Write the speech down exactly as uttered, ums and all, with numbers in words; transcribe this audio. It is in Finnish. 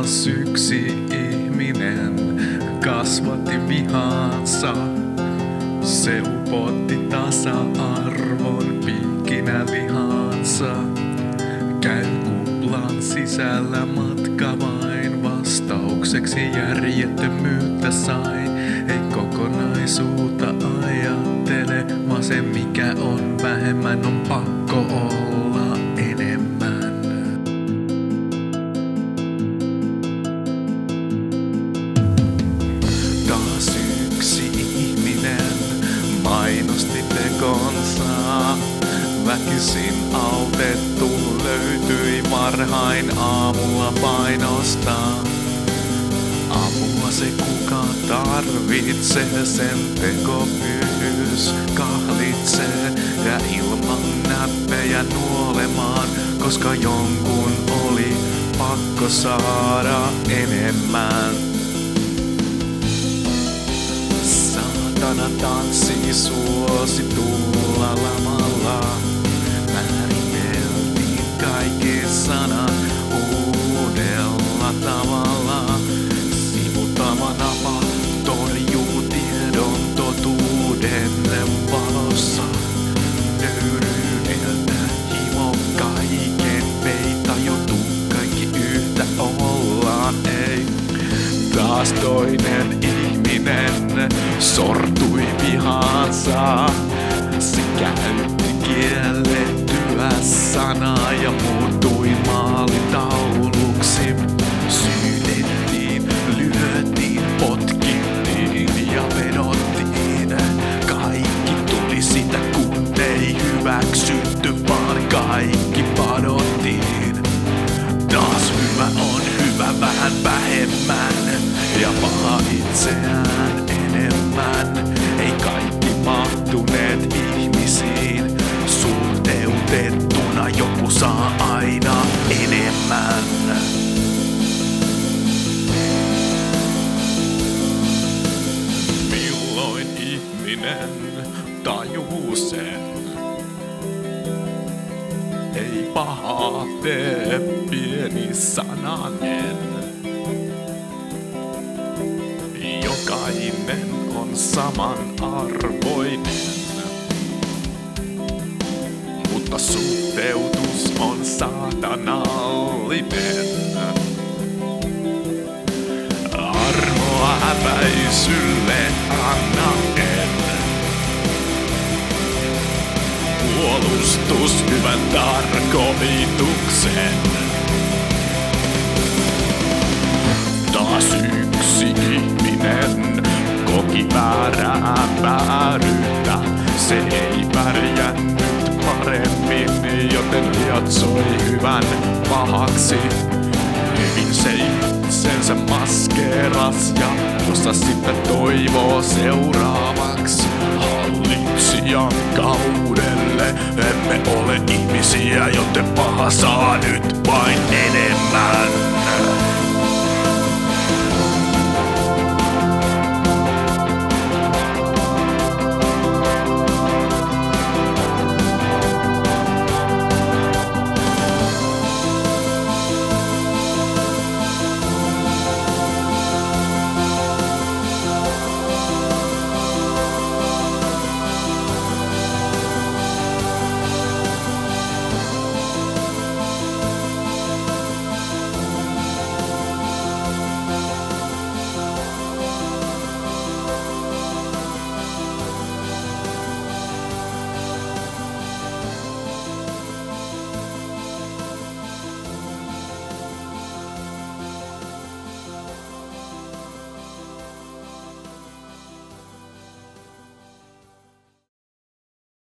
Taas yksi ihminen kasvatti vihansa. Se upotti tasa-arvon piikkinä lihansa. Käy kuplan sisällä matka vain, vastaukseksi järjettömyyttä sain. Ei kokonaisuutta ajattele, vaan se mikä on vähemmän on pakko olla enemmän. Taas yksi ihminen mainosti tekonsa. Väkisin autettu löytyi varhain aamulla painosta. Apua se kuka tarvitsee, sen tekopyhyys kahlitsee. Ja ilman näppejä nuolemaan, koska jonkun oli pakko saada enemmän. Saatana tanssii suositulla lamalla. Määriteltiin kaikki sanat uudella tavalla. Sivuttava napa torjuu tiedon totuuden valossa. Nöyryydeltä himo kaiken peitajutu, kaikki yhtä ollaan, ei. Taas toinen ihminen sortui vihaansa. Se käytti kiellettyä sanaa ja muuttui maalitauluksi. Syytettiin, lyötiin, potkittiin ja vedottiin. Kaikki tuli sitä, kun ei hyväksytty, vaan kaikki padottiin. Taas hyvä on hyvä vähän vähemmän ja paha itseään enemmän. Ei kaikki mahtuneet ihmisiin, suhteutettuna joku saa aina enemmän. Milloin ihminen tajuu sen? Ei pahaa tee pieni sananen. Jokainen on samanarvoinen, mutta suhteutus on saatanallinen. Armoa häpäisylle anna en. Puolustus hyvän tarkoituksen. Taas yksi ihminen koki väärää vääryyttä. Se ei pärjännyt paremmin, joten lietsoi hyvän pahaksi. Hyvin se itsensä maskeeras ja jossa sitten toivoo seuraavaksi. Hallitsijan kaudelle emme ole ihmisiä, joten paha saa nyt vain enemmän.